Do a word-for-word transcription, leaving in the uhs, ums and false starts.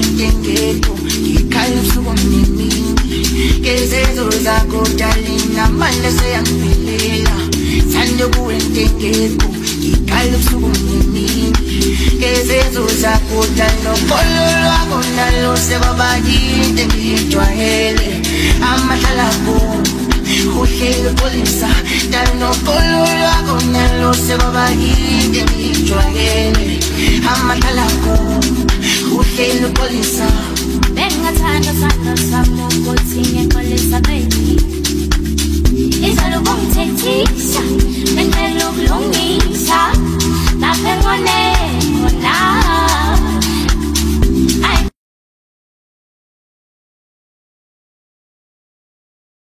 entengeko ngikhala ubusuku omningi ngezenzo zakho darling amandla seyangiphelela sande kuwe entengeko ngikhala ubusuku omningi ngezenzo zakho darling okolo lwakho nalo sekwabakinte ngijwayele amahlala kuwe uhlelo polisa darling okolo lwakho nalo sekwabakinte ngijwayele amahlala kuwe uhlelo polisa bengathanda sanda sami ukuthi ngiyaxolisa baby izolo ungithethe